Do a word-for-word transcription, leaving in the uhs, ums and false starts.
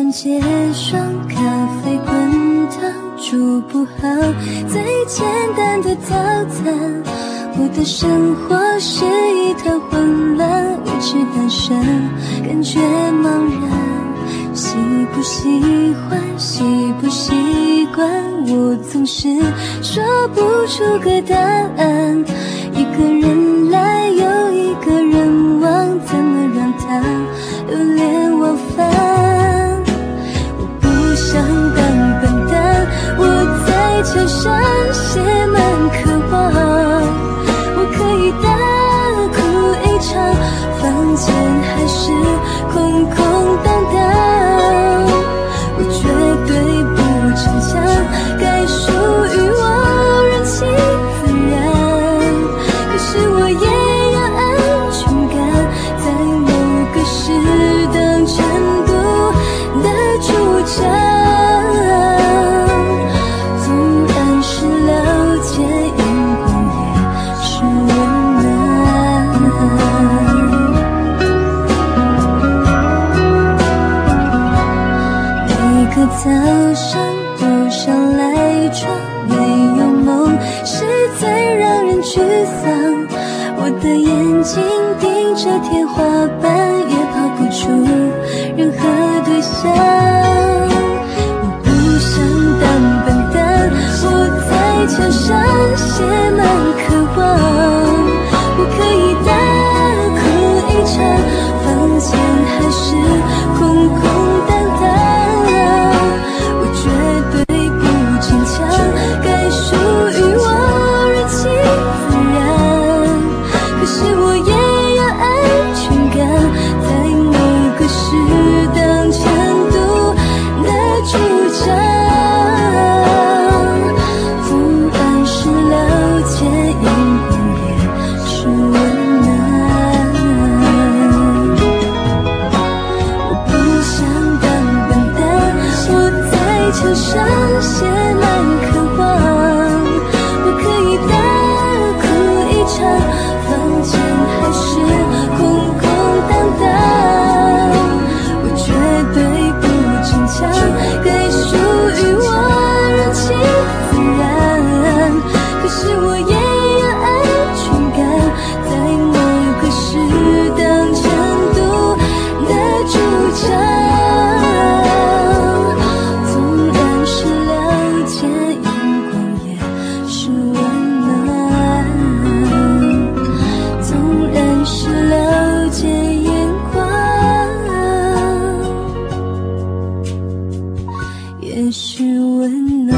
人结霜，咖啡滚烫，煮不好最简单的早餐。我的生活是一团混乱，一直单身，感觉茫然。喜不喜欢，习不习惯，我总是说不出个答案。一个人来又一个人往，怎么让他流连忘返？我不想当笨蛋，我在墙上写满渴望，我可以大哭一场，房间还是空空荡荡。我绝对不逞强，该属于我顺其自然。可是我也要安全感，在某个适当程度的主张。纵然是了解，荧光也是温暖。每个早上都想赖床，没有梦是最让人沮丧。我的眼睛盯着天花板，也跑不出任何对象。我不想当笨蛋，我在墙上写满渴望，我可以大哭一场，房间还是空空荡荡。我绝对不逞强，该属于我顺其自然。可是我也要安全感，在某个适当程度的主张。纵然是了解，荧光也是温暖。我不想当笨蛋，我在墙上写满渴望，我可以大哭一场，房间还是空空荡荡。我绝对不逞强，该属于我顺其自然。可是我也要安全感，在某个适当程度的主张。纵然是了解，荧光也是温暖。纵然是了解，眼光也是温暖。